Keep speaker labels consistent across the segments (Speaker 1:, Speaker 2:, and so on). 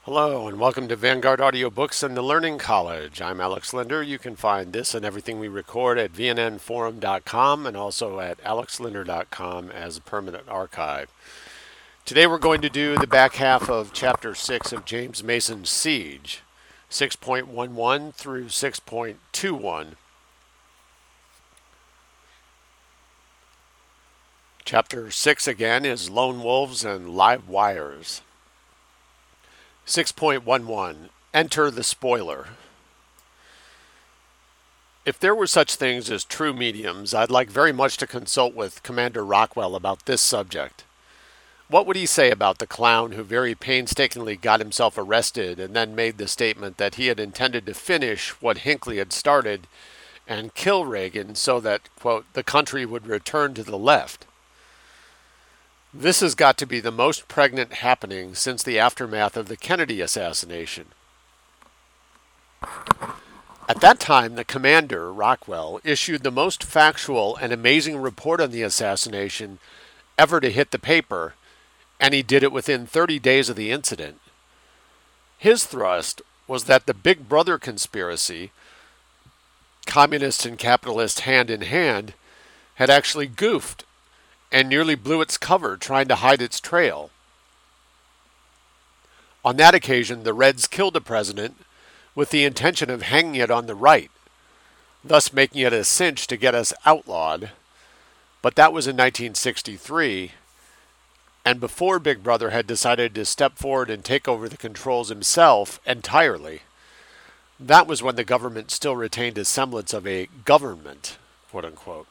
Speaker 1: Hello and welcome to Vanguard Audiobooks and the Learning College. I'm Alex Linder. You can find this and everything we record at vnnforum.com and also at alexlinder.com as a permanent archive. Today we're going to do the back half of Chapter 6 of James Mason's Siege, 6.11 through 6.21. Chapter 6 again is Lone Wolves and Live Wires. 6.11 Enter the Spoiler. If there were such things as true mediums, I'd like very much to consult with Commander Rockwell about this subject. What would he say about the clown who very painstakingly got himself arrested and then made the statement that he had intended to finish what Hinckley had started and kill Reagan so that, quote, the country would return to the left? This has got to be the most pregnant happening since the aftermath of the Kennedy assassination. At that time, the commander, Rockwell, issued the most factual and amazing report on the assassination ever to hit the paper, and he did it within 30 days of the incident. His thrust was that the Big Brother conspiracy, communists and capitalists hand in hand, had actually goofed and nearly blew its cover trying to hide its trail. On that occasion, the Reds killed a president with the intention of hanging it on the right, thus making it a cinch to get us outlawed. But that was in 1963, and before Big Brother had decided to step forward and take over the controls himself entirely. That was when the government still retained a semblance of a government, quote unquote.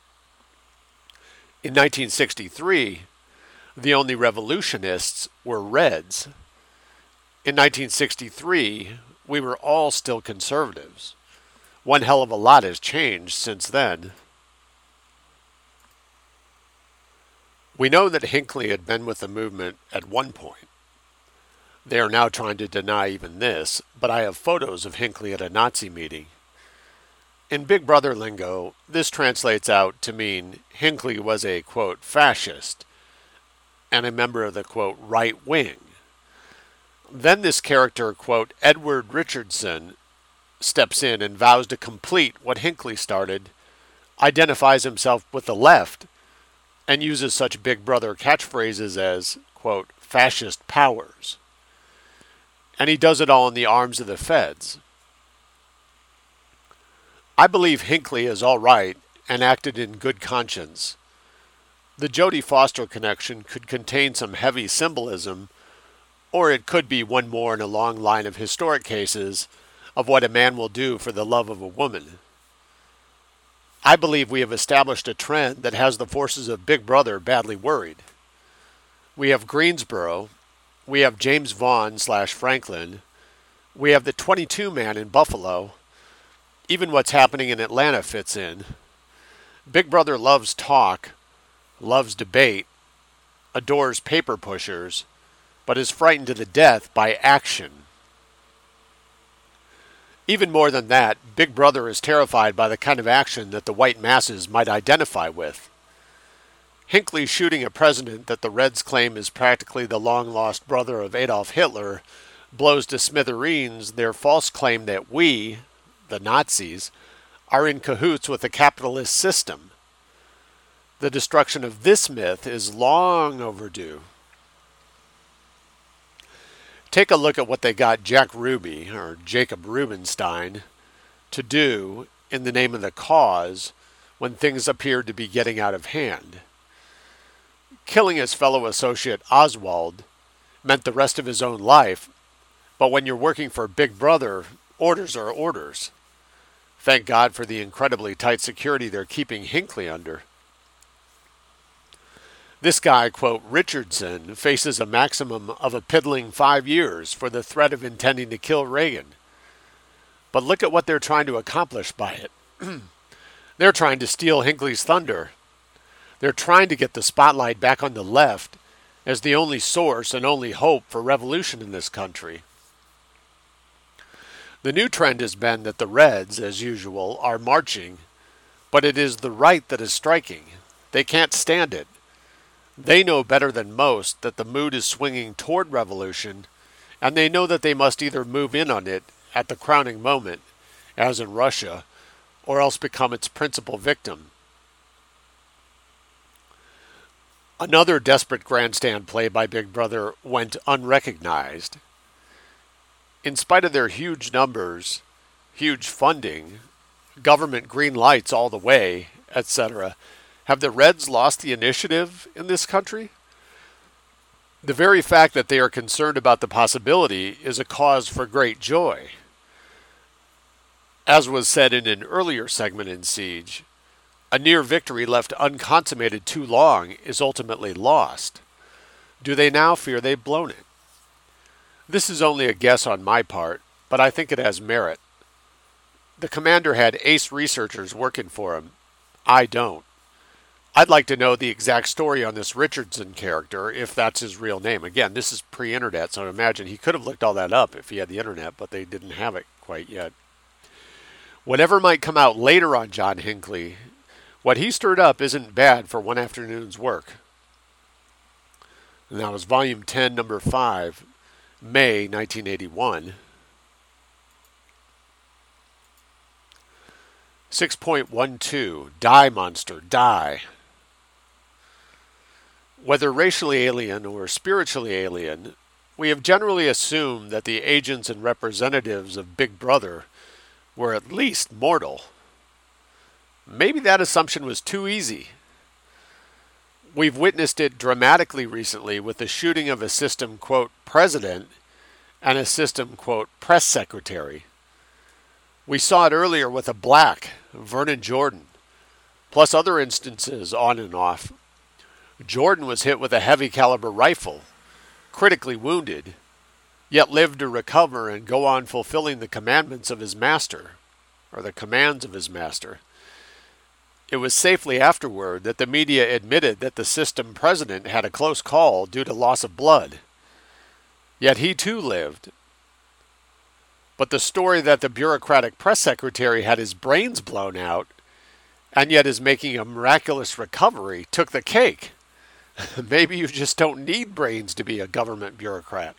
Speaker 1: In 1963, the only revolutionists were Reds. In 1963, we were all still conservatives. One hell of a lot has changed since then. We know that Hinckley had been with the movement at one point. They are now trying to deny even this, but I have photos of Hinckley at a Nazi meeting. In Big Brother lingo, this translates out to mean Hinckley was a, quote, fascist and a member of the, quote, right wing. Then this character, quote, Edward Richardson, steps in and vows to complete what Hinckley started, identifies himself with the left, and uses such Big Brother catchphrases as, quote, fascist powers. And he does it all in the arms of the feds. I believe Hinckley is all right and acted in good conscience. The Jodie Foster connection could contain some heavy symbolism, or it could be one more in a long line of historic cases of what a man will do for the love of a woman. I believe we have established a trend that has the forces of Big Brother badly worried. We have Greensboro, we have James Vaughn / Franklin, we have the 22 man in Buffalo. Even what's happening in Atlanta fits in. Big Brother loves talk, loves debate, adores paper pushers, but is frightened to the death by action. Even more than that, Big Brother is terrified by the kind of action that the white masses might identify with. Hinckley shooting a president that the Reds claim is practically the long-lost brother of Adolf Hitler blows to smithereens their false claim that we, the Nazis, are in cahoots with the capitalist system. The destruction of this myth is long overdue. Take a look at what they got Jack Ruby, or Jacob Rubenstein, to do in the name of the cause when things appeared to be getting out of hand. Killing his fellow associate Oswald meant the rest of his own life, but when you're working for Big Brother, orders are orders. Thank God for the incredibly tight security they're keeping Hinckley under. This guy, quote, Richardson, faces a maximum of a piddling 5 years for the threat of intending to kill Reagan. But look at what they're trying to accomplish by it. They're trying to steal Hinckley's thunder. They're trying to get the spotlight back on the left as the only source and only hope for revolution in this country. The new trend has been that the Reds, as usual, are marching, but it is the right that is striking. They can't stand it. They know better than most that the mood is swinging toward revolution, and they know that they must either move in on it at the crowning moment, as in Russia, or else become its principal victim. Another desperate grandstand play by Big Brother went unrecognized. In spite of their huge numbers, huge funding, government green lights all the way, etc., have the Reds lost the initiative in this country? The very fact that they are concerned about the possibility is a cause for great joy. As was said in an earlier segment in Siege, a near victory left unconsummated too long is ultimately lost. Do they now fear they've blown it? This is only a guess on my part, but I think it has merit. The commander had ace researchers working for him. I don't. I'd like to know the exact story on this Richardson character, if that's his real name. Again, this is pre-internet, so I imagine he could have looked all that up if he had the internet, but they didn't have it quite yet. Whatever might come out later on John Hinckley, what he stirred up isn't bad for one afternoon's work. And that was Volume 10, Number 5, May 1981. 6.12, Die Monster, Die. Whether racially alien or spiritually alien, we have generally assumed that the agents and representatives of Big Brother were at least mortal. Maybe that assumption was too easy. We've witnessed it dramatically recently with the shooting of a system, quote, president and a system, quote, press secretary. We saw it earlier with a black, Vernon Jordan, plus other instances on and off. Jordan was hit with a heavy caliber rifle, critically wounded, yet lived to recover and go on fulfilling the commandments of his master, or the commands of his master. It was safely afterward that the media admitted that the system president had a close call due to loss of blood. Yet he too lived. But the story that the bureaucratic press secretary had his brains blown out and yet is making a miraculous recovery took the cake. Maybe you just don't need brains to be a government bureaucrat.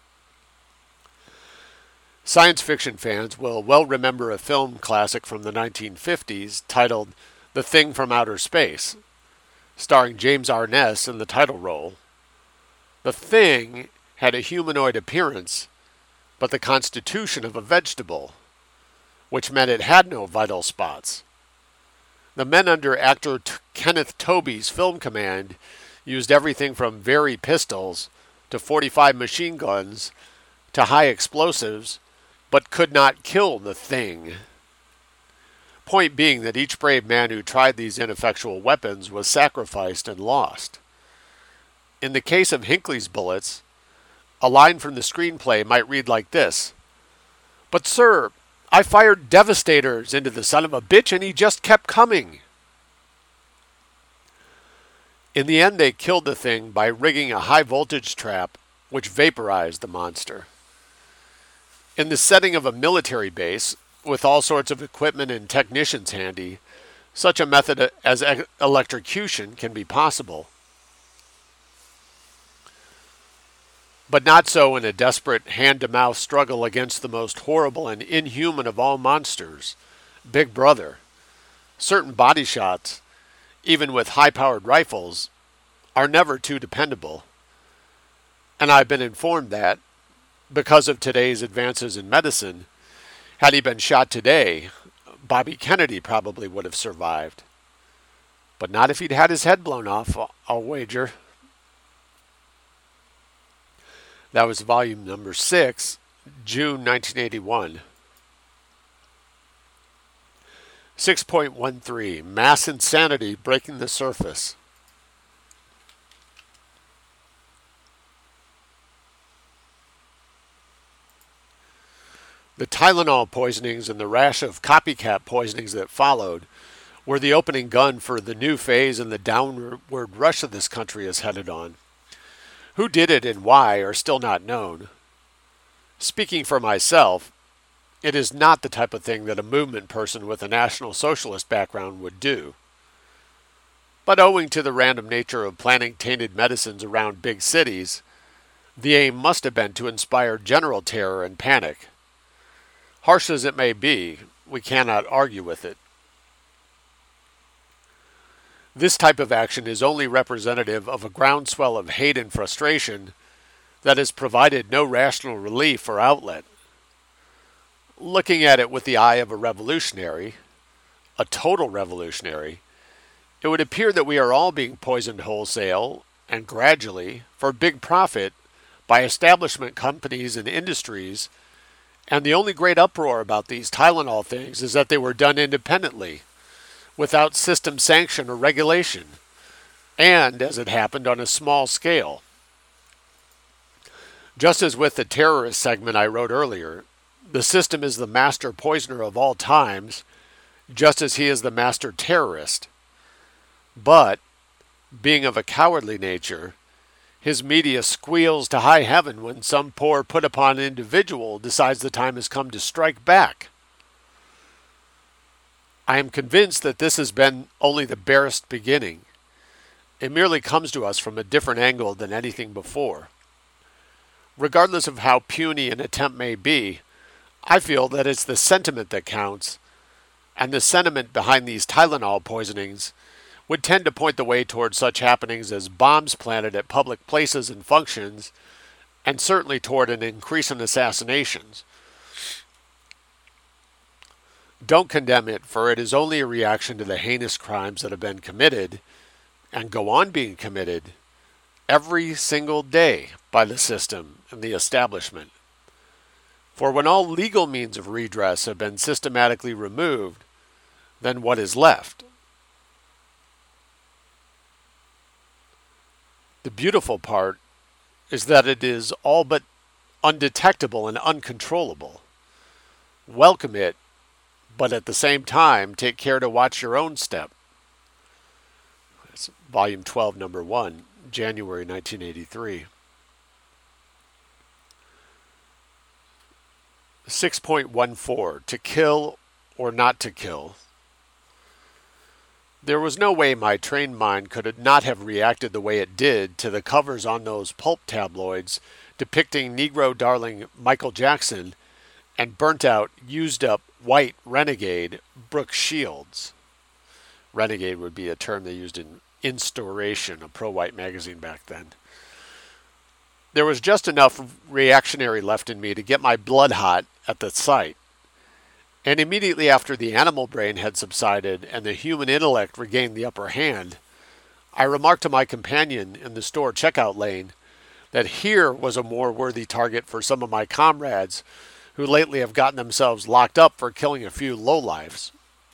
Speaker 1: Science fiction fans will well remember a film classic from the 1950s titled The Thing from Outer Space, starring James Arness in the title role. The Thing had a humanoid appearance, but the constitution of a vegetable, which meant it had no vital spots. The men under actor Kenneth Tobey's film command used everything from Very pistols to .45 machine guns to high explosives, but could not kill the Thing. Point being that each brave man who tried these ineffectual weapons was sacrificed and lost. In the case of Hinckley's bullets, a line from the screenplay might read like this: "But sir, I fired devastators into the son of a bitch and he just kept coming." In the end, they killed the Thing by rigging a high voltage trap which vaporized the monster. In the setting of a military base, with all sorts of equipment and technicians handy, such a method as electrocution can be possible. But not so in a desperate hand-to-mouth struggle against the most horrible and inhuman of all monsters, Big Brother. Certain body shots, even with high-powered rifles, are never too dependable. And I've been informed that, because of today's advances in medicine, had he been shot today, Bobby Kennedy probably would have survived. But not if he'd had his head blown off, I'll wager. That was volume number 6, June 1981. 6.13, Mass Insanity Breaking the Surface. The Tylenol poisonings and the rash of copycat poisonings that followed were the opening gun for the new phase in the downward rush that this country is headed on. Who did it and why are still not known. Speaking for myself, it is not the type of thing that a movement person with a National Socialist background would do. But owing to the random nature of planting tainted medicines around big cities, The aim must have been to inspire general terror and panic. Harsh as it may be, we cannot argue with it. This type of action is only representative of a groundswell of hate and frustration that has provided no rational relief or outlet. Looking at it with the eye of a revolutionary, a total revolutionary, it would appear that we are all being poisoned wholesale and gradually for big profit by establishment companies and industries, and the only great uproar about these Tylenol things is that they were done independently, without system sanction or regulation, and, as it happened, on a small scale. Just as with the terrorist segment I wrote earlier, the system is the master poisoner of all times, just as he is the master terrorist. But, being of a cowardly nature, his media squeals to high heaven when some poor put-upon individual decides the time has come to strike back. I am convinced that this has been only the barest beginning. It merely comes to us from a different angle than anything before. Regardless of how puny an attempt may be, I feel that it's the sentiment that counts, and the sentiment behind these Tylenol poisonings would tend to point the way towards such happenings as bombs planted at public places and functions, and certainly toward an increase in assassinations. Don't condemn it, for it is only a reaction to the heinous crimes that have been committed, and go on being committed, every single day by the system and the establishment. For when all legal means of redress have been systematically removed, then what is left? The beautiful part is that it is all but undetectable and uncontrollable. Welcome it, but at the same time, take care to watch your own step. That's Volume 12, Number 1, January 1983. 6.14, To kill or not to kill. There was no way my trained mind could not have reacted the way it did to the covers on those pulp tabloids depicting Negro darling Michael Jackson and burnt-out, used-up white renegade Brooke Shields. Renegade would be a term they used in Instoration, a pro-white magazine back then. There was just enough reactionary left in me to get my blood hot at the sight. And immediately after the animal brain had subsided and the human intellect regained the upper hand, I remarked to my companion in the store checkout lane that here was a more worthy target for some of my comrades who lately have gotten themselves locked up for killing a few lowlifes.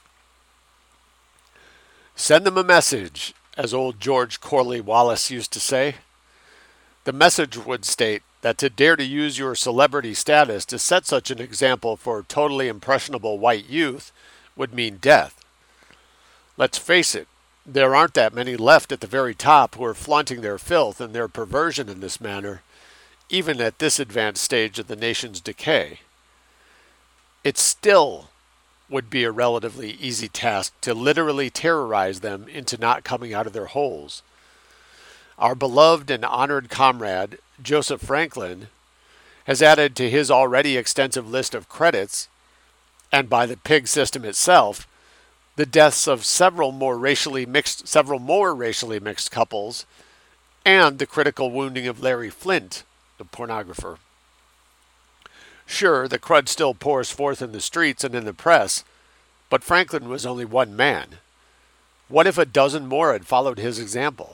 Speaker 1: Send them a message, as old George Corley Wallace used to say. The message would state that to dare to use your celebrity status to set such an example for totally impressionable white youth would mean death. Let's face it, there aren't that many left at the very top who are flaunting their filth and their perversion in this manner, even at this advanced stage of the nation's decay. It still would be a relatively easy task to literally terrorize them into not coming out of their holes. Our beloved and honored comrade, Joseph Franklin, has added to his already extensive list of credits, and by the pig system itself, the deaths of several more racially mixed couples, and the critical wounding of Larry Flint, the pornographer. Sure, the crud still pours forth in the streets and in the press, but Franklin was only one man. What if a dozen more had followed his example?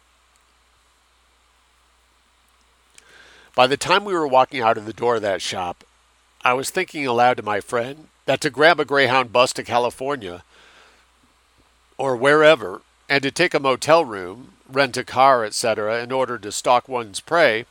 Speaker 1: By the time we were walking out of the door of that shop, I was thinking aloud to my friend that to grab a Greyhound bus to California or wherever and to take a motel room, rent a car, etc., in order to stalk one's prey,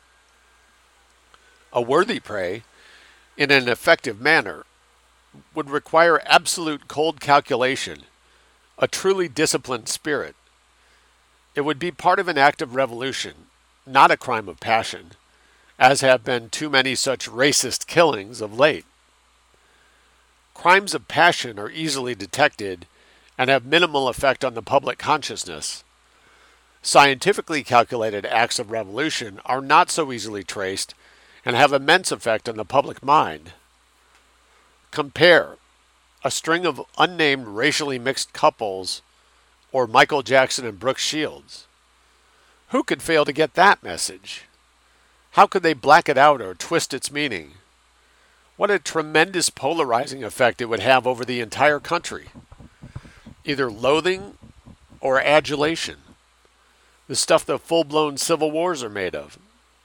Speaker 1: a worthy prey, in an effective manner, would require absolute cold calculation, a truly disciplined spirit. It would be part of an act of revolution, not a crime of passion, as have been too many such racist killings of late. Crimes of passion are easily detected and have minimal effect on the public consciousness. Scientifically calculated acts of revolution are not so easily traced and have immense effect on the public mind. Compare a string of unnamed racially mixed couples or Michael Jackson and Brooke Shields. Who could fail to get that message? How could they black it out or twist its meaning? What a tremendous polarizing effect it would have over the entire country. Either loathing or adulation. The stuff that full-blown civil wars are made of.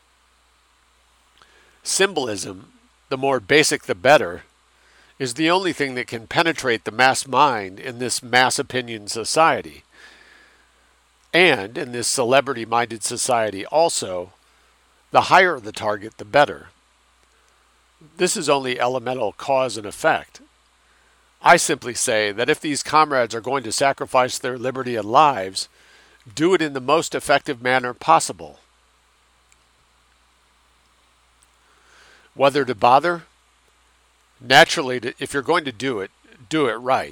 Speaker 1: Symbolism, the more basic the better, is the only thing that can penetrate the mass mind in this mass opinion society. And in this celebrity-minded society also, the higher the target, the better. This is only elemental cause and effect. I simply say that if these comrades are going to sacrifice their liberty and lives, do it in the most effective manner possible. Whether to bother? Naturally, if you're going to do it right.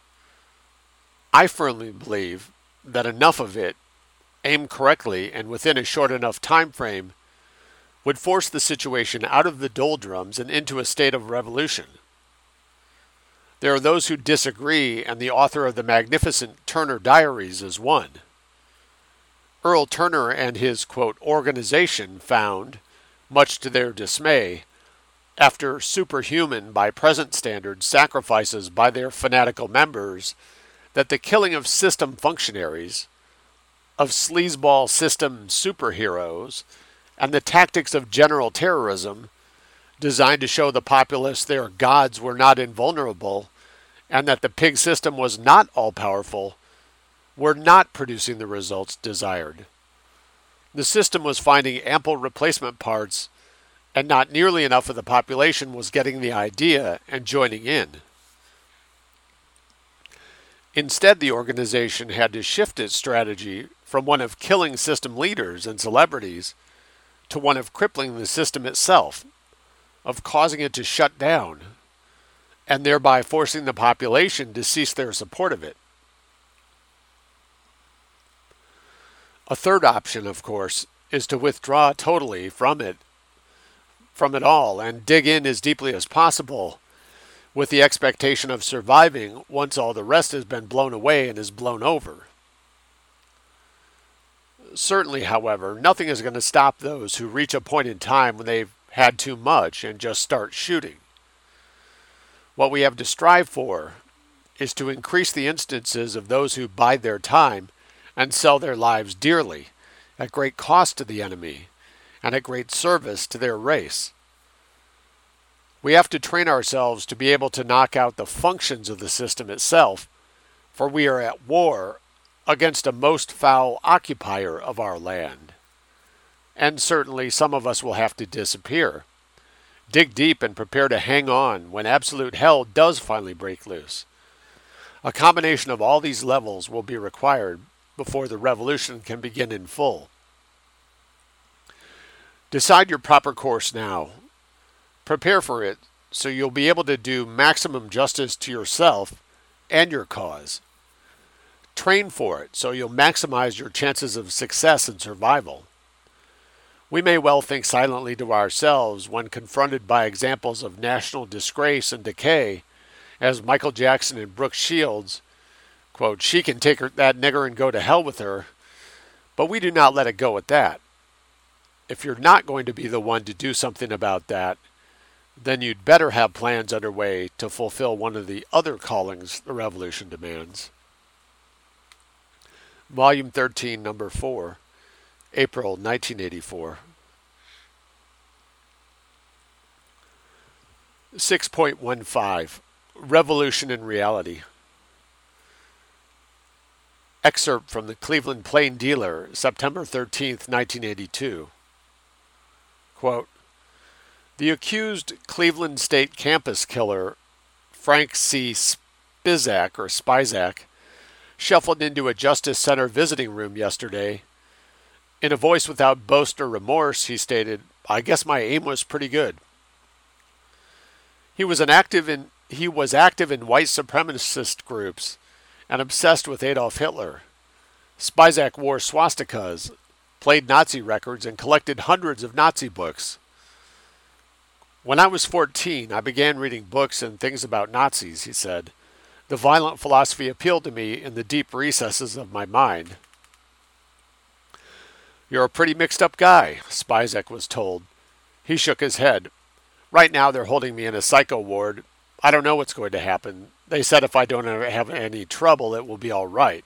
Speaker 1: I firmly believe that enough of it, aimed correctly and within a short enough time frame, would force the situation out of the doldrums and into a state of revolution. There are those who disagree, and the author of the magnificent Turner Diaries is one. Earl Turner and his, quote, organization found, much to their dismay, after superhuman, by present standards, sacrifices by their fanatical members, that the killing of system functionaries, of sleazeball system superheroes, and the tactics of general terrorism, designed to show the populace their gods were not invulnerable, and that the pig system was not all-powerful, were not producing the results desired. The system was finding ample replacement parts, and not nearly enough of the population was getting the idea and joining in. Instead, the organization had to shift its strategy from one of killing system leaders and celebrities to one of crippling the system itself, of causing it to shut down, and thereby forcing the population to cease their support of it. A third option, of course, is to withdraw totally from it all and dig in as deeply as possible with the expectation of surviving once all the rest has been blown away and is blown over. Certainly, however, nothing is going to stop those who reach a point in time when they've had too much and just start shooting. What we have to strive for is to increase the instances of those who bide their time and sell their lives dearly, at great cost to the enemy, and at great service to their race. We have to train ourselves to be able to knock out the functions of the system itself, for we are at war against a most foul occupier of our land. And certainly some of us will have to disappear. Dig deep and prepare to hang on when absolute hell does finally break loose. A combination of all these levels will be required before the revolution can begin in full. Decide your proper course now. Prepare for it so you'll be able to do maximum justice to yourself and your cause. Train for it so you'll maximize your chances of success and survival. We may well think silently to ourselves when confronted by examples of national disgrace and decay, as Michael Jackson and Brooke Shields, quote, she can take that nigger and go to hell with her, but we do not let it go at that. If you're not going to be the one to do something about that, then you'd better have plans underway to fulfill one of the other callings the revolution demands. Volume 13, Number 4, April 1984. 6.15 Revolution in Reality. Excerpt from the Cleveland Plain Dealer, September 13, 1982. Quote, the accused Cleveland State campus killer, Frank C. Spizak, shuffled into a Justice Center visiting room yesterday. In a voice without boast or remorse, he stated, I guess my aim was pretty good. He was active in white supremacist groups and obsessed with Adolf Hitler. Spizak wore swastikas, played Nazi records, and collected hundreds of Nazi books. When I was 14, I began reading books and things about Nazis, he said. The violent philosophy appealed to me in the deep recesses of my mind. You're a pretty mixed up guy, Spizak was told. He shook his head. Right now they're holding me in a psycho ward. I don't know what's going to happen. They said if I don't have any trouble, it will be all right.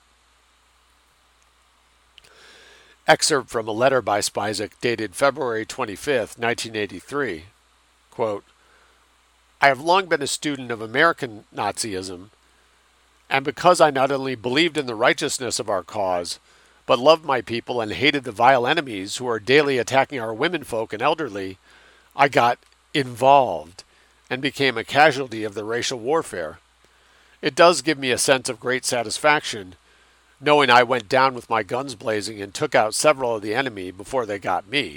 Speaker 1: Excerpt from a letter by Spizak dated February 25, 1983. Quote, I have long been a student of American Nazism, and because I not only believed in the righteousness of our cause, but loved my people and hated the vile enemies who are daily attacking our womenfolk and elderly, I got involved and became a casualty of the racial warfare. It does give me a sense of great satisfaction, knowing I went down with my guns blazing and took out several of the enemy before they got me.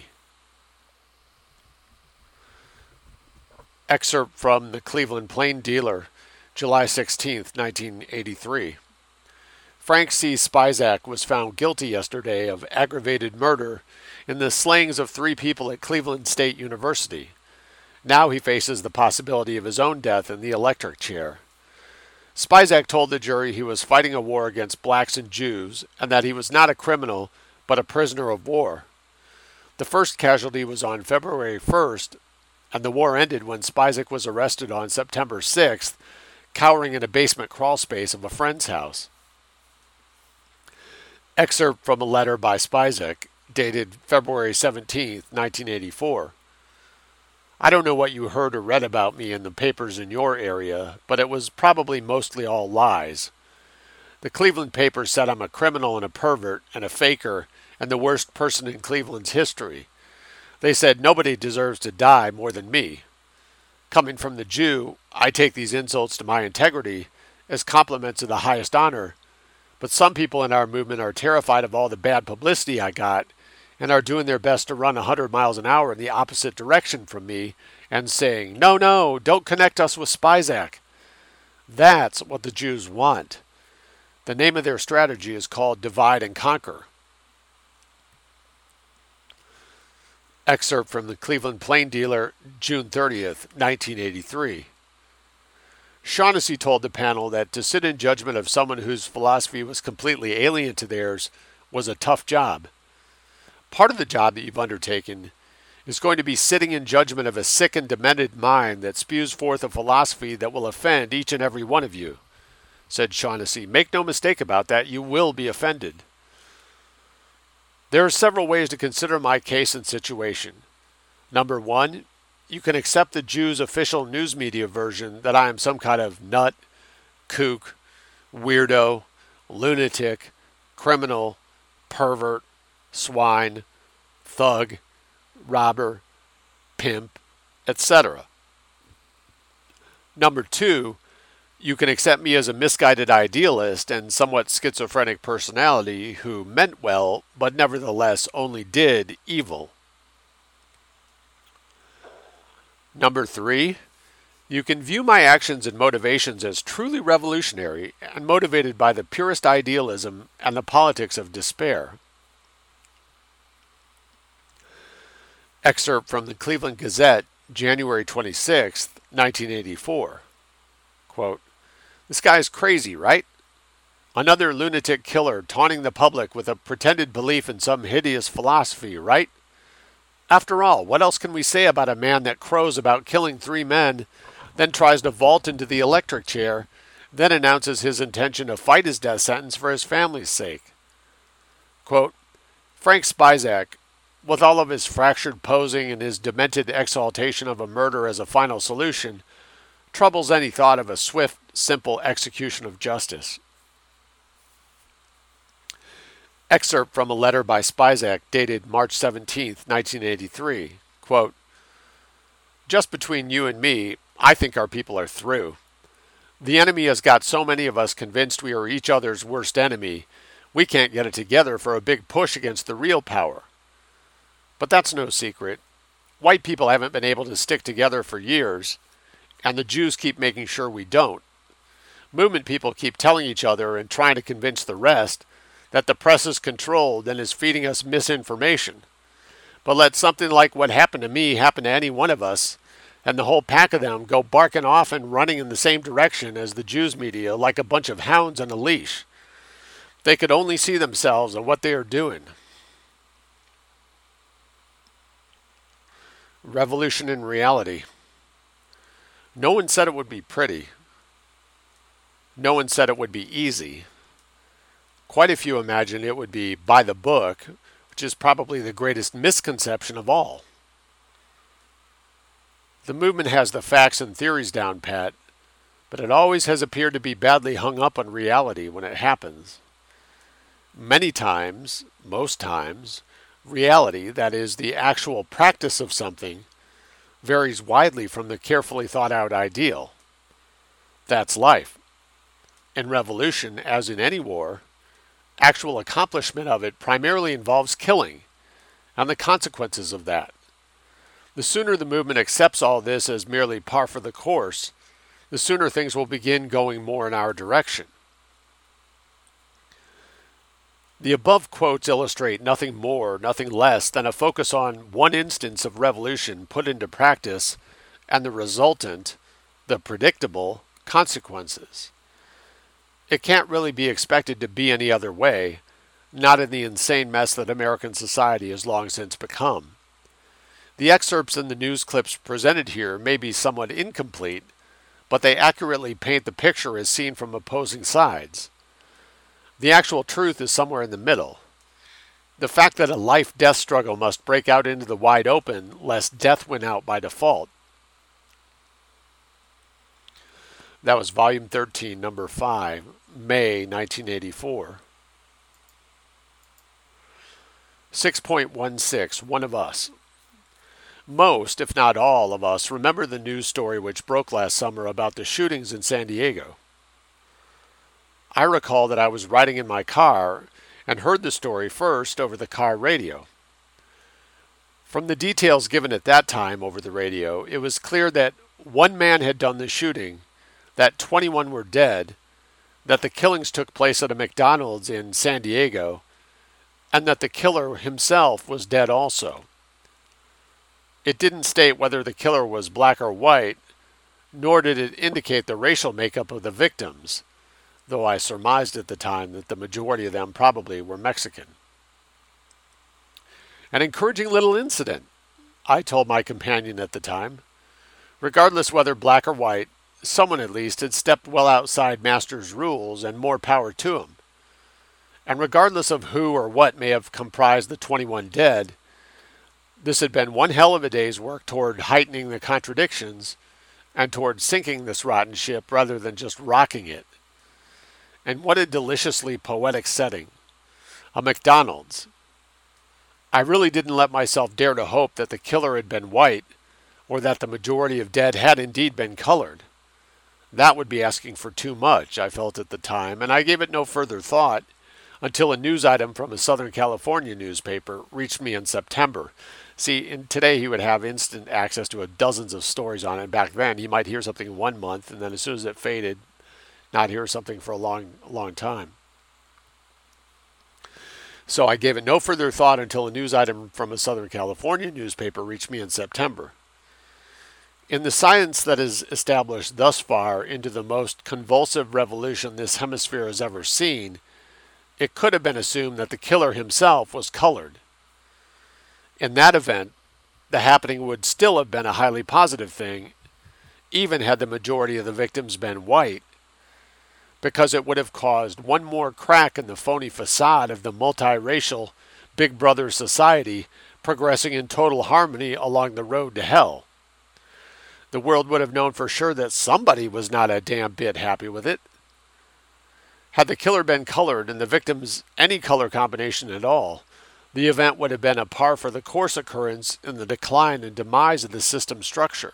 Speaker 1: Excerpt from the Cleveland Plain Dealer, July 16, 1983. Frank C. Spizak was found guilty yesterday of aggravated murder in the slayings of 3 people at Cleveland State University. Now he faces the possibility of his own death in the electric chair. Spizak told the jury he was fighting a war against blacks and Jews and that he was not a criminal but a prisoner of war. The first casualty was on February 1st, and the war ended when Spizak was arrested on September 6th, cowering in a basement crawl space of a friend's house. Excerpt from a letter by Spizak, dated February 17, 1984. I don't know what you heard or read about me in the papers in your area, but it was probably mostly all lies. The Cleveland papers said I'm a criminal and a pervert and a faker and the worst person in Cleveland's history. They said nobody deserves to die more than me. Coming from the Jew, I take these insults to my integrity as compliments of the highest honor, but some people in our movement are terrified of all the bad publicity I got and are doing their best to run 100 miles an hour in the opposite direction from me and saying, no, don't connect us with Spizak. That's what the Jews want. The name of their strategy is called Divide and Conquer. Excerpt from the Cleveland Plain Dealer, June 30th, 1983. Shaughnessy told the panel that to sit in judgment of someone whose philosophy was completely alien to theirs was a tough job. Part of the job that you've undertaken is going to be sitting in judgment of a sick and demented mind that spews forth a philosophy that will offend each and every one of you, said Shaughnessy. Make no mistake about that, you will be offended. There are several ways to consider my case and situation. Number 1, you can accept the Jews' official news media version that I am some kind of nut, kook, weirdo, lunatic, criminal, pervert, swine, thug, robber, pimp, etc. Number 2, you can accept me as a misguided idealist and somewhat schizophrenic personality who meant well, but nevertheless only did evil. Number 3, you can view my actions and motivations as truly revolutionary and motivated by the purest idealism and the politics of despair. Excerpt from the Cleveland Gazette, January 26, 1984. Quote, this guy's crazy, right? Another lunatic killer taunting the public with a pretended belief in some hideous philosophy, right? After all, what else can we say about a man that crows about killing 3 men, then tries to vault into the electric chair, then announces his intention to fight his death sentence for his family's sake? Quote, Frank Spizak, with all of his fractured posing and his demented exaltation of a murder as a final solution, troubles any thought of a swift, simple execution of justice. Excerpt from a letter by Spizak dated March 17, 1983. Quote, just between you and me, I think our people are through. The enemy has got so many of us convinced we are each other's worst enemy, we can't get it together for a big push against the real power. But that's no secret. White people haven't been able to stick together for years, and the Jews keep making sure we don't. Movement people keep telling each other and trying to convince the rest that the press is controlled and is feeding us misinformation. But let something like what happened to me happen to any one of us, and the whole pack of them go barking off and running in the same direction as the Jews media like a bunch of hounds on a leash. They could only see themselves and what they are doing. Revolution in reality. No one said it would be pretty. No one said it would be easy. Quite a few imagined it would be by the book, which is probably the greatest misconception of all. The movement has the facts and theories down pat, but it always has appeared to be badly hung up on reality when it happens. Many times, most times, reality, that is, the actual practice of something, varies widely from the carefully thought out ideal. That's life. In revolution, as in any war, actual accomplishment of it primarily involves killing and the consequences of that. The sooner the movement accepts all this as merely par for the course, the sooner things will begin going more in our direction. The above quotes illustrate nothing more, nothing less than a focus on one instance of revolution put into practice and the resultant, the predictable, consequences. It can't really be expected to be any other way, not in the insane mess that American society has long since become. The excerpts in the news clips presented here may be somewhat incomplete, but they accurately paint the picture as seen from opposing sides. The actual truth is somewhere in the middle. The fact that a life-death struggle must break out into the wide open, lest death win out by default. That was Volume 13, Number 5, May 1984. 6.16, One of Us. Most, if not all, of us remember the news story which broke last summer about the shootings in San Diego. I recall that I was riding in my car and heard the story first over the car radio. From the details given at that time over the radio, it was clear that one man had done the shooting, that 21 were dead, that the killings took place at a McDonald's in San Diego, and that the killer himself was dead also. It didn't state whether the killer was black or white, nor did it indicate the racial makeup of the victims, though I surmised at the time that the majority of them probably were Mexican. An encouraging little incident, I told my companion at the time. Regardless whether black or white, someone at least had stepped well outside Master's rules, and more power to him. And regardless of who or what may have comprised the 21 dead, this had been one hell of a day's work toward heightening the contradictions and toward sinking this rotten ship rather than just rocking it. And what a deliciously poetic setting. A McDonald's. I really didn't let myself dare to hope that the killer had been white, or that the majority of dead had indeed been colored. That would be asking for too much, I felt at the time, and I gave it no further thought until a news item from a Southern California newspaper reached me in September. See, today he would have instant access to dozens of stories on it. Back then, he might hear something 1 month, and then as soon as it faded, not hear something for a long time. So I gave it no further thought until a news item from a Southern California newspaper reached me in September. In the science that is established thus far into the most convulsive revolution this hemisphere has ever seen, it could have been assumed that the killer himself was colored. In that event, the happening would still have been a highly positive thing, even had the majority of the victims been white, because it would have caused one more crack in the phony facade of the multiracial Big Brother society progressing in total harmony along the road to hell. The world would have known for sure that somebody was not a damn bit happy with it. Had the killer been colored and the victims any color combination at all, the event would have been a par for the course occurrence in the decline and demise of the system structure.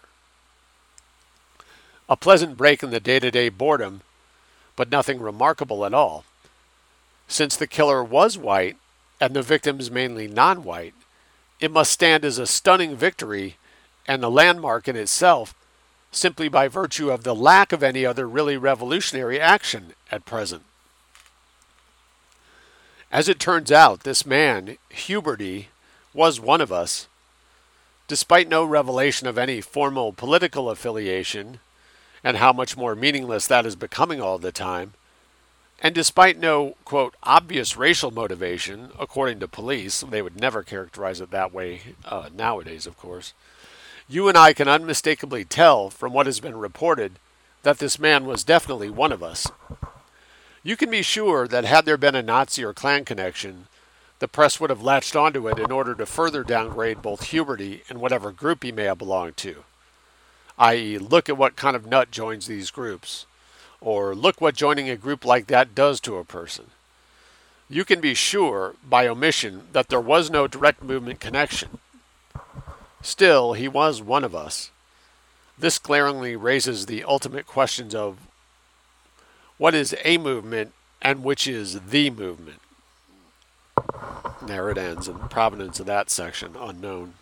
Speaker 1: A pleasant break in the day-to-day boredom, but nothing remarkable at all. Since the killer was white, and the victims mainly non-white, it must stand as a stunning victory and a landmark in itself, simply by virtue of the lack of any other really revolutionary action at present. As it turns out, this man, Huberty, was one of us. Despite no revelation of any formal political affiliation, and how much more meaningless that is becoming all the time, and despite no, quote, obvious racial motivation, according to police, they would never characterize it that way nowadays, of course, you and I can unmistakably tell from what has been reported that this man was definitely one of us. You can be sure that had there been a Nazi or Klan connection, the press would have latched onto it in order to further downgrade both Huberty and whatever group he may have belonged to. I.e., look at what kind of nut joins these groups. Or look what joining a group like that does to a person. You can be sure, by omission, that there was no direct movement connection. Still, he was one of us. This glaringly raises the ultimate questions of what is a movement and which is the movement. There it ends, and provenance of that section unknown.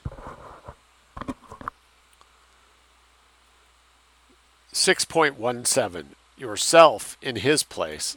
Speaker 1: 6.17. Yourself in his place.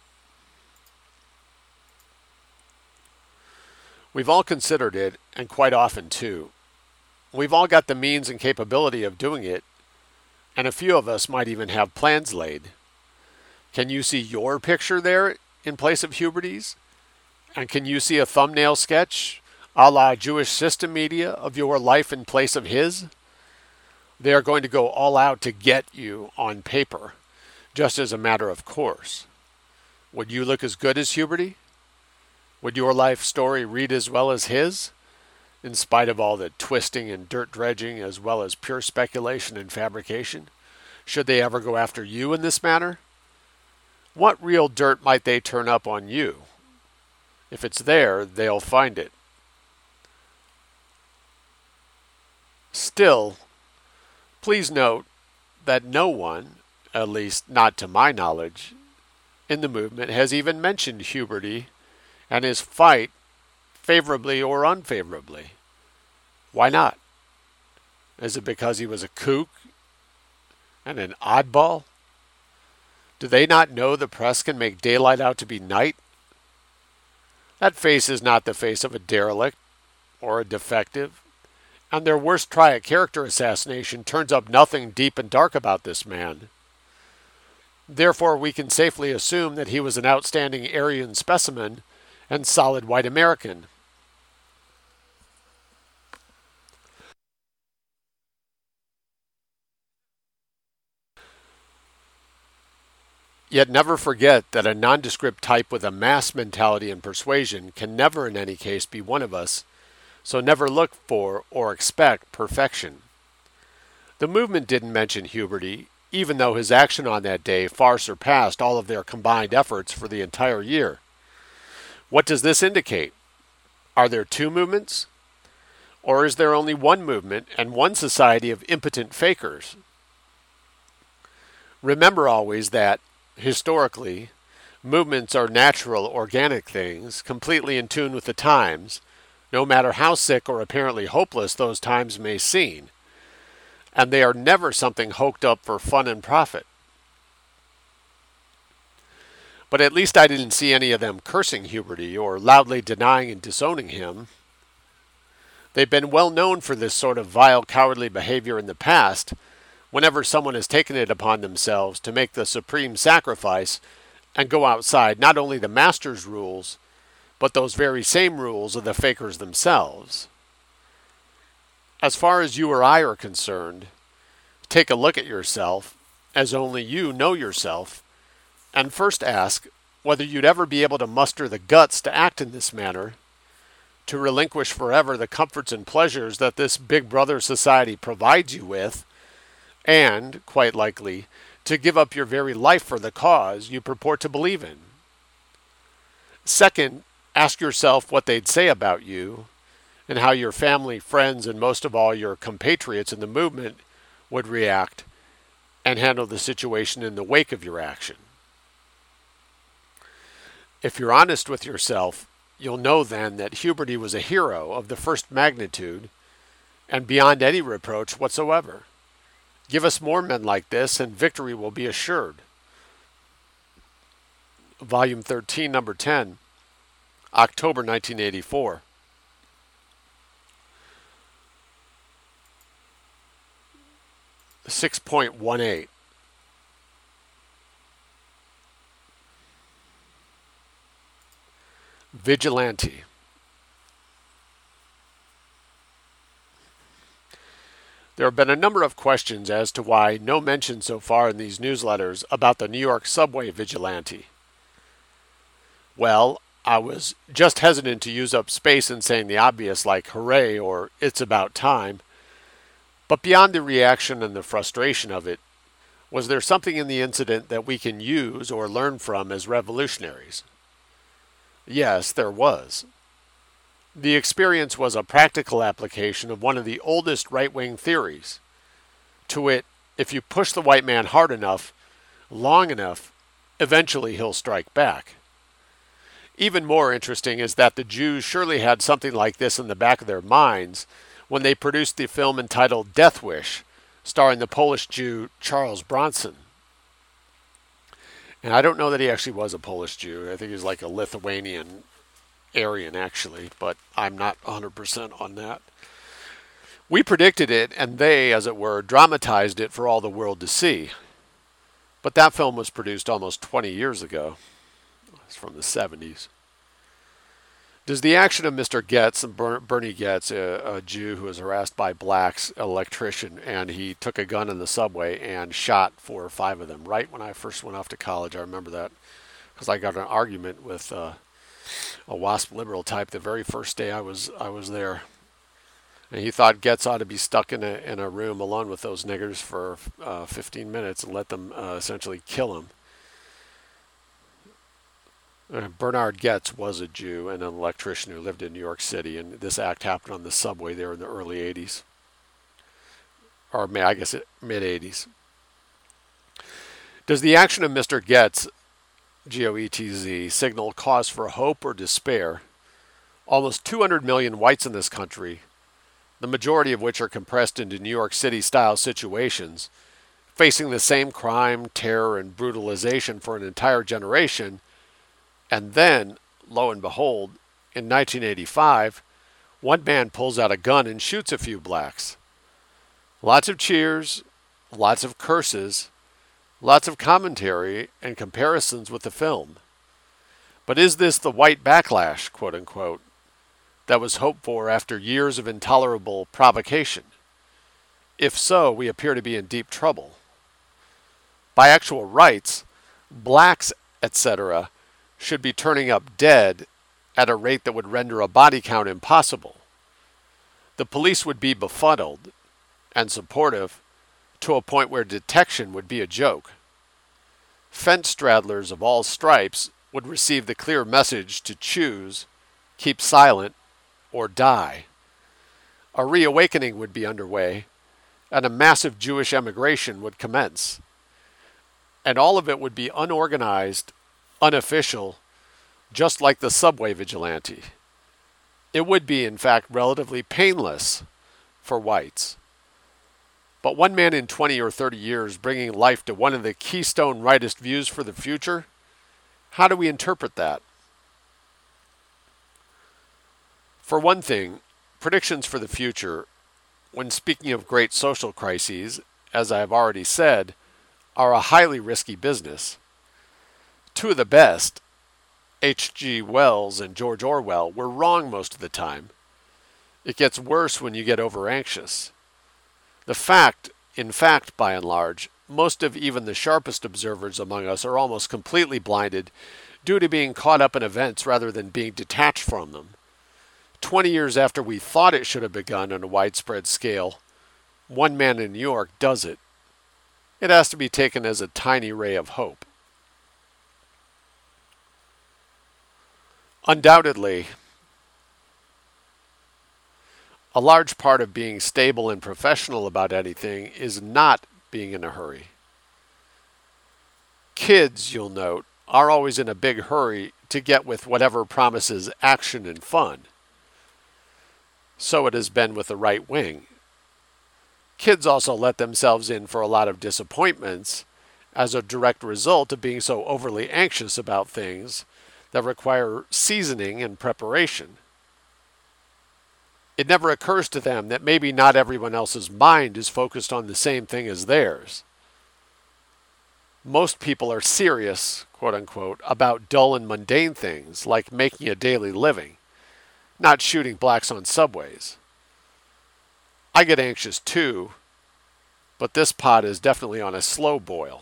Speaker 1: We've all considered it, and quite often too. We've all got the means and capability of doing it, and a few of us might even have plans laid. Can you see your picture there in place of Huberty's? And can you see a thumbnail sketch, a la Jewish system media, of your life in place of his? They are going to go all out to get you on paper, just as a matter of course. Would you look as good as Huberty? Would your life story read as well as his, in spite of all the twisting and dirt dredging as well as pure speculation and fabrication? Should they ever go after you in this matter? What real dirt might they turn up on you? If it's there, they'll find it. Still, please note that no one, at least not to my knowledge, in the movement has even mentioned Huberty and his fight favorably or unfavorably. Why not? Is it because he was a kook and an oddball? Do they not know the press can make daylight out to be night? That face is not the face of a derelict or a defective, and their worst try at character assassination turns up nothing deep and dark about this man. Therefore, we can safely assume that he was an outstanding Aryan specimen and solid white American. Yet never forget that a nondescript type with a mass mentality and persuasion can never in any case be one of us, so never look for or expect perfection. The movement didn't mention Huberty, even though his action on that day far surpassed all of their combined efforts for the entire year. What does this indicate? Are there two movements? Or is there only one movement and one society of impotent fakers? Remember always that, historically, movements are natural, organic things, completely in tune with the times, no matter how sick or apparently hopeless those times may seem, and they are never something hoked up for fun and profit. But at least I didn't see any of them cursing Huberty or loudly denying and disowning him. They've been well known for this sort of vile, cowardly behavior in the past, whenever someone has taken it upon themselves to make the supreme sacrifice and go outside not only the master's rules, but those very same rules of the fakers themselves. As far as you or I are concerned, take a look at yourself, as only you know yourself, and first ask whether you'd ever be able to muster the guts to act in this manner, to relinquish forever the comforts and pleasures that this Big Brother society provides you with, and, quite likely, to give up your very life for the cause you purport to believe in. Second, ask yourself what they'd say about you, and how your family, friends, and most of all your compatriots in the movement would react and handle the situation in the wake of your action. If you're honest with yourself, you'll know then that Huberty was a hero of the first magnitude and beyond any reproach whatsoever. Give us more men like this and victory will be assured. Volume 13, number 10. October 1984. .18. Vigilante. There have been a number of questions as to why no mention so far in these newsletters about the New York subway vigilante. Well, I was just hesitant to use up space in saying the obvious like hooray or it's about time, but beyond the reaction and the frustration of it, was there something in the incident that we can use or learn from as revolutionaries? Yes, there was. The experience was a practical application of one of the oldest right-wing theories. To wit, if you push the white man hard enough, long enough, eventually he'll strike back. Even more interesting is that the Jews surely had something like this in the back of their minds when they produced the film entitled Death Wish, starring the Polish Jew Charles Bronson. And I don't know that he actually was a Polish Jew. I think he was like a Lithuanian Aryan, actually, but I'm not 100% on that. We predicted it, and they, as it were, dramatized it for all the world to see. But that film was produced almost 20 years ago. It's from the 70s. Does the action of Mr. Getz, Bernie Getz, a Jew who was harassed by blacks, an electrician, and he took a gun in the subway and shot 4 or 5 of them right when I first went off to college? I remember that because I got an argument with a WASP liberal type the very first day I was there. And he thought Getz ought to be stuck in a room alone with those niggers for 15 minutes and let them essentially kill him. Bernard Getz was a Jew and an electrician who lived in New York City, and this act happened on the subway there in the early 80s. Or I guess mid-80s. Does the action of Mr. Getz, G-O-E-T-Z, signal cause for hope or despair? Almost 200 million whites in this country, the majority of which are compressed into New York City-style situations, facing the same crime, terror, and brutalization for an entire generation. And then, lo and behold, in 1985, one man pulls out a gun and shoots a few blacks. Lots of cheers, lots of curses, lots of commentary and comparisons with the film. But is this the white backlash, quote unquote, that was hoped for after years of intolerable provocation? If so, we appear to be in deep trouble. By actual rights, blacks, etc., should be turning up dead at a rate that would render a body count impossible. The police would be befuddled and supportive to a point where detection would be a joke. Fence straddlers of all stripes would receive the clear message to choose, keep silent, or die. A reawakening would be underway, and a massive Jewish emigration would commence. And all of it would be unorganized, unofficial, just like the subway vigilante. It would be, in fact, relatively painless for whites. But one man in 20 or 30 years bringing life to one of the keystone rightist views for the future? How do we interpret that? For one thing, predictions for the future, when speaking of great social crises, as I have already said, are a highly risky business. Two of the best, H.G. Wells and George Orwell, were wrong most of the time. It gets worse when you get over-anxious. In fact, by and large, most of even the sharpest observers among us are almost completely blinded due to being caught up in events rather than being detached from them. 20 years after we thought it should have begun on a widespread scale, one man in New York does it. It has to be taken as a tiny ray of hope. Undoubtedly, a large part of being stable and professional about anything is not being in a hurry. Kids, you'll note, are always in a big hurry to get with whatever promises action and fun. So it has been with the right wing. Kids also let themselves in for a lot of disappointments as a direct result of being so overly anxious about things that require seasoning and preparation. It never occurs to them that maybe not everyone else's mind is focused on the same thing as theirs. Most people are serious, quote unquote, about dull and mundane things like making a daily living, not shooting blacks on subways. I get anxious too, but this pot is definitely on a slow boil.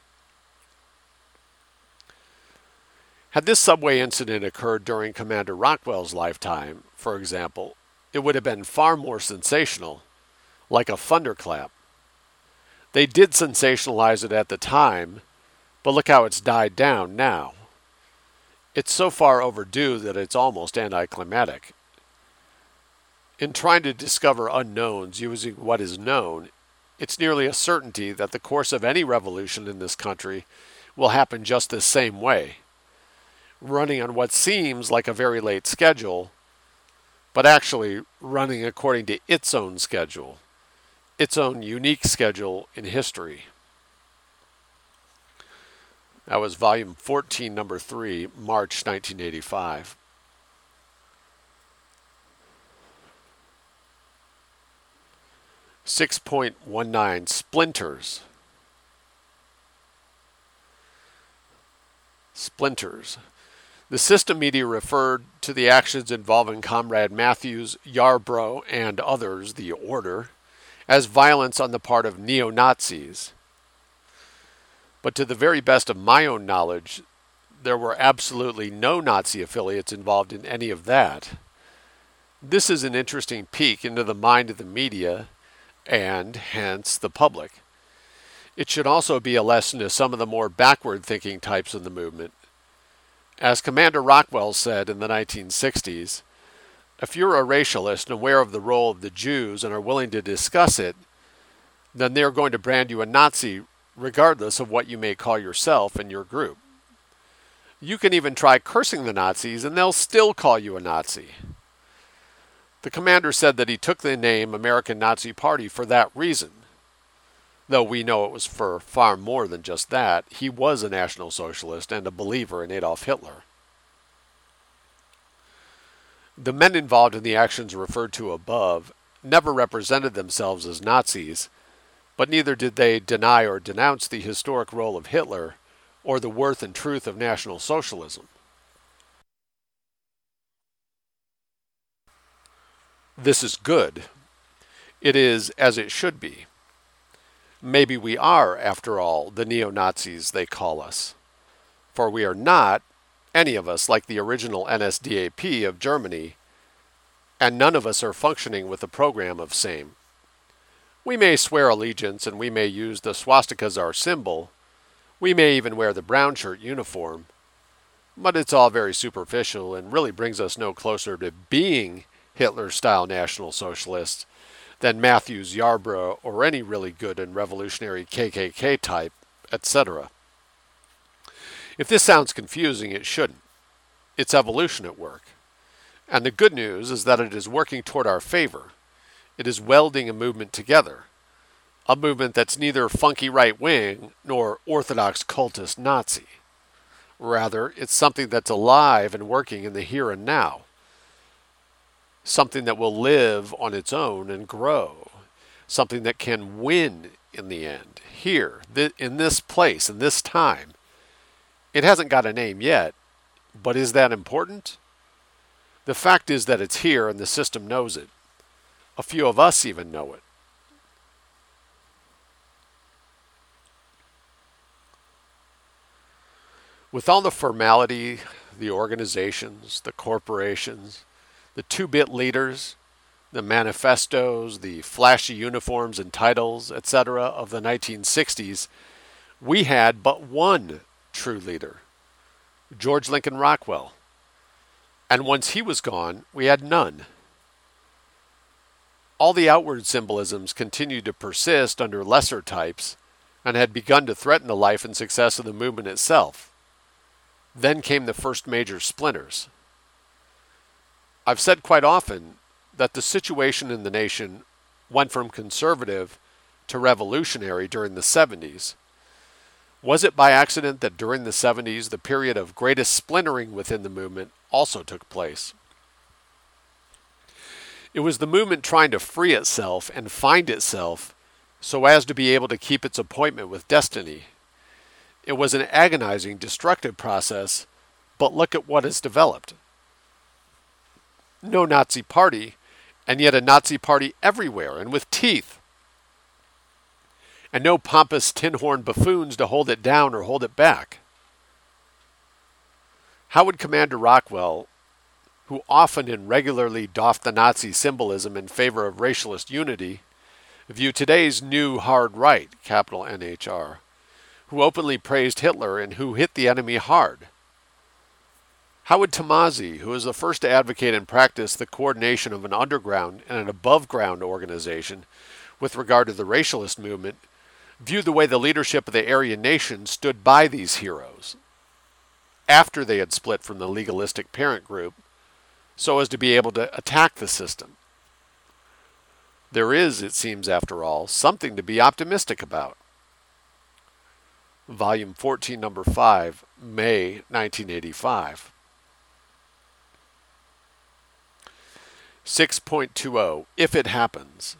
Speaker 1: Had this subway incident occurred during Commander Rockwell's lifetime, for example, it would have been far more sensational, like a thunderclap. They did sensationalize it at the time, but look how it's died down now. It's so far overdue that it's almost anticlimactic. In trying to discover unknowns using what is known, it's nearly a certainty that the course of any revolution in this country will happen just the same way, running on what seems like a very late schedule, but actually running according to its own schedule, its own unique schedule in history. That was volume 14, number 3, March 1985. .19 Splinters. Splinters. The system media referred to the actions involving Comrade Matthews, Yarbrough, and others, the Order, as violence on the part of neo-Nazis. But to the very best of my own knowledge, there were absolutely no Nazi affiliates involved in any of that. This is an interesting peek into the mind of the media and, hence, the public. It should also be a lesson to some of the more backward-thinking types in the movement. As Commander Rockwell said in the 1960s, if you're a racialist and aware of the role of the Jews and are willing to discuss it, then they're going to brand you a Nazi regardless of what you may call yourself and your group. You can even try cursing the Nazis and they'll still call you a Nazi. The commander said that he took the name American Nazi Party for that reason. Though we know it was for far more than just that, he was a National Socialist and a believer in Adolf Hitler. The men involved in the actions referred to above never represented themselves as Nazis, but neither did they deny or denounce the historic role of Hitler or the worth and truth of National Socialism. This is good. It is as it should be. Maybe we are, after all, the neo-Nazis they call us. For we are not, any of us, like the original NSDAP of Germany, and none of us are functioning with the program of same. We may swear allegiance and we may use the swastika as our symbol. We may even wear the brown shirt uniform. But it's all very superficial and really brings us no closer to being Hitler-style National Socialists than Matthews, Yarbrough, or any really good and revolutionary KKK type, etc. If this sounds confusing, it shouldn't. It's evolution at work. And the good news is that it is working toward our favor. It is welding a movement together. A movement that's neither funky right-wing nor orthodox cultist Nazi. Rather, it's something that's alive and working in the here and now. Something that will live on its own and grow. Something that can win in the end. Here, in this place, in this time. It hasn't got a name yet, but is that important? The fact is that it's here and the system knows it. A few of us even know it. With all the formality, the organizations, the corporations, the two-bit leaders, the manifestos, the flashy uniforms and titles, etc. of the 1960s, we had but one true leader, George Lincoln Rockwell. And once he was gone, we had none. All the outward symbolisms continued to persist under lesser types and had begun to threaten the life and success of the movement itself. Then came the first major splinters. I've said quite often that the situation in the nation went from conservative to revolutionary during the 70s. Was it by accident that during the 70s the period of greatest splintering within the movement also took place? It was the movement trying to free itself and find itself so as to be able to keep its appointment with destiny. It was an agonizing, destructive process, but look at what has developed. No Nazi party, and yet a Nazi party everywhere and with teeth. And no pompous tin-horn buffoons to hold it down or hold it back. How would Commander Rockwell, who often and regularly doffed the Nazi symbolism in favor of racialist unity, view today's new hard right, capital NHR, who openly praised Hitler and who hit the enemy hard? How would Tamazi, who was the first to advocate and practice the coordination of an underground and an above-ground organization with regard to the racialist movement, view the way the leadership of the Aryan nation stood by these heroes after they had split from the legalistic parent group so as to be able to attack the system? There is, it seems after all, something to be optimistic about. Volume 14, Number 5, May 1985. 6.20, If It Happens.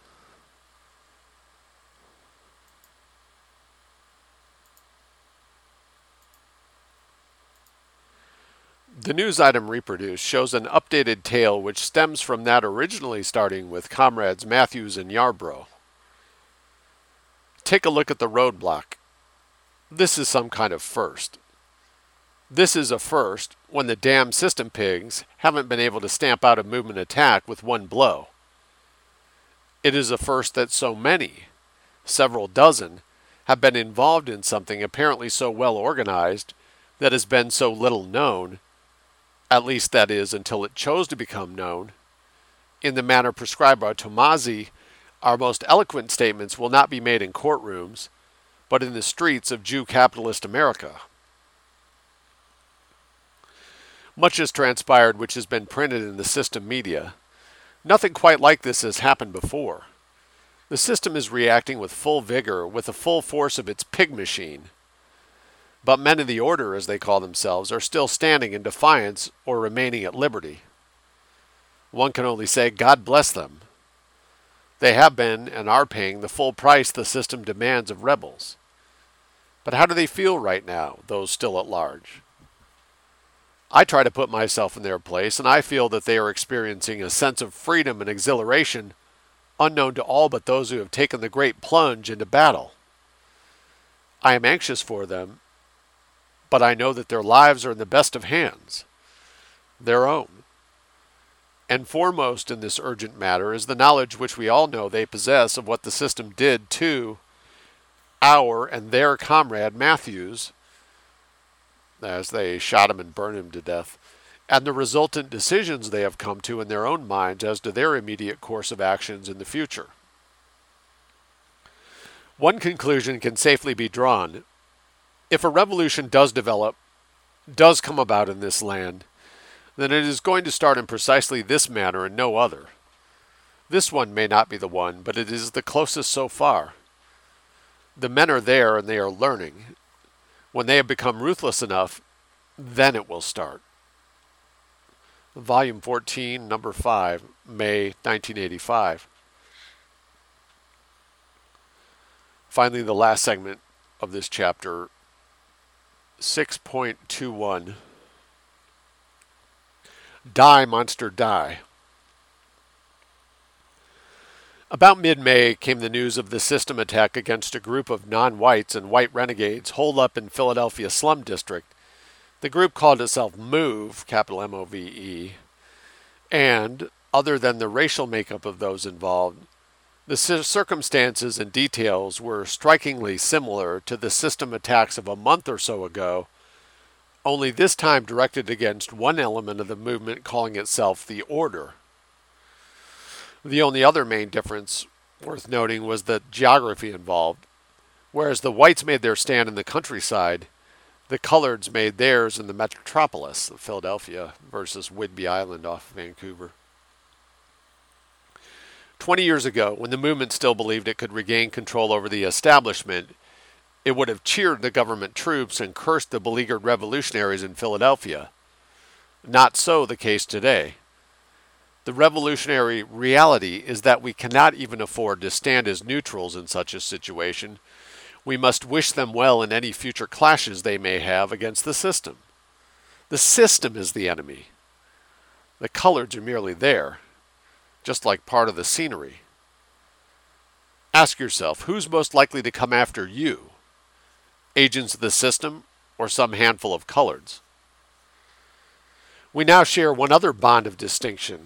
Speaker 1: The news item reproduced shows an updated tale which stems from that originally starting with comrades Matthews and Yarbrough. Take a look at the roadblock. This is some kind of first. This is a first when the damn system pigs haven't been able to stamp out a movement attack with one blow. It is a first that so many, several dozen, have been involved in something apparently so well organized that has been so little known, at least that is until it chose to become known. In the manner prescribed by Tamazi, our most eloquent statements will not be made in courtrooms, but in the streets of Jew capitalist America. Much has transpired which has been printed in the system media. Nothing quite like this has happened before. The system is reacting with full vigor, with the full force of its pig machine. But men of the order, as they call themselves, are still standing in defiance or remaining at liberty. One can only say, God bless them. They have been and are paying the full price the system demands of rebels. But how do they feel right now, those still at large? I try to put myself in their place, and I feel that they are experiencing a sense of freedom and exhilaration unknown to all but those who have taken the great plunge into battle. I am anxious for them, but I know that their lives are in the best of hands, their own. And foremost in this urgent matter is the knowledge which we all know they possess of what the system did to our and their comrade Matthews, as they shot him and burned him to death, and the resultant decisions they have come to in their own minds as to their immediate course of actions in the future. One conclusion can safely be drawn. If a revolution does develop, does come about in this land, then it is going to start in precisely this manner and no other. This one may not be the one, but it is the closest so far. The men are there and they are learning. When they have become ruthless enough, then it will start. Volume 14, Number 5, May 1985. Finally, the last segment of this chapter, 6.21. Die, monster, die. About mid-May came the news of the system attack against a group of non-whites and white renegades holed up in Philadelphia slum district. The group called itself MOVE, capital M-O-V-E, and, other than the racial makeup of those involved, the circumstances and details were strikingly similar to the system attacks of a month or so ago, only this time directed against one element of the movement calling itself the Order. The only other main difference worth noting was the geography involved. Whereas the whites made their stand in the countryside, the coloreds made theirs in the metropolis of Philadelphia versus Whidbey Island off Vancouver. 20 years ago, when the movement still believed it could regain control over the establishment, It would have cheered the government troops and cursed the beleaguered revolutionaries in Philadelphia. Not so the case today. The revolutionary reality is that we cannot even afford to stand as neutrals in such a situation. We must wish them well in any future clashes they may have against the system. The system is the enemy. The coloreds are merely there, just like part of the scenery. Ask yourself, who's most likely to come after you? Agents of the system or some handful of coloreds? We now share one other bond of distinction.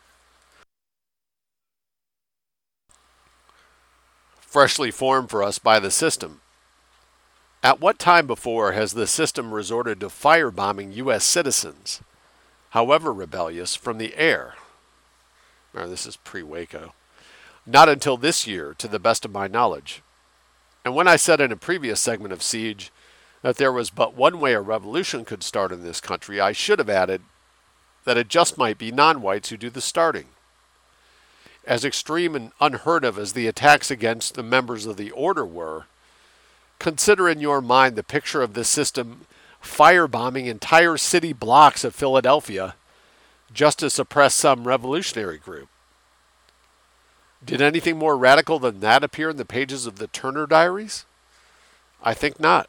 Speaker 1: Freshly formed for us by the system. At what time before has the system resorted to firebombing U.S. citizens, however rebellious, from the air? This is pre-Waco. Not until this year, to the best of my knowledge. And when I said in a previous segment of Siege that there was but one way a revolution could start in this country, I should have added that it just might be non-whites who do the starting. As extreme and unheard of as the attacks against the members of the order were, consider in your mind the picture of this system firebombing entire city blocks of Philadelphia just to suppress some revolutionary group. Did anything more radical than that appear in the pages of the Turner Diaries? I think not.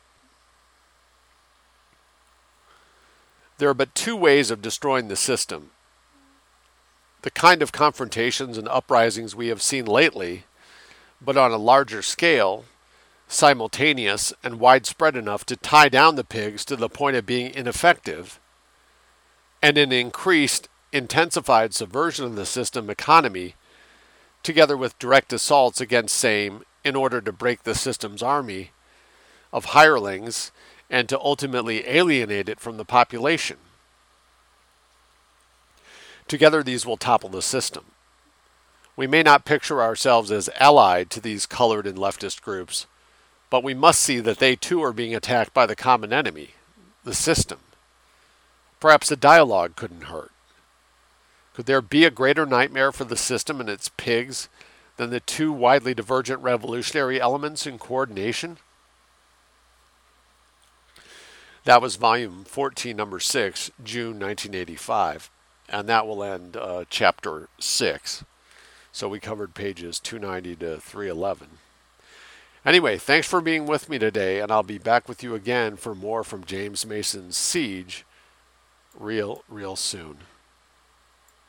Speaker 1: There are but two ways of destroying the system. The kind of confrontations and uprisings we have seen lately, but on a larger scale, simultaneous and widespread enough to tie down the pigs to the point of being ineffective, and an increased, intensified subversion of the system economy, together with direct assaults against same in order to break the system's army of hirelings and to ultimately alienate it from the population. Together these will topple the system. We may not picture ourselves as allied to these colored and leftist groups, but we must see that they too are being attacked by the common enemy, the system. Perhaps a dialogue couldn't hurt. Could there be a greater nightmare for the system and its pigs than the two widely divergent revolutionary elements in coordination? That was volume 14, number 6, June 1985, and that will end chapter 6. So we covered pages 290 to 311. Anyway, thanks for being with me today, and I'll be back with you again for more from James Mason's Siege real soon.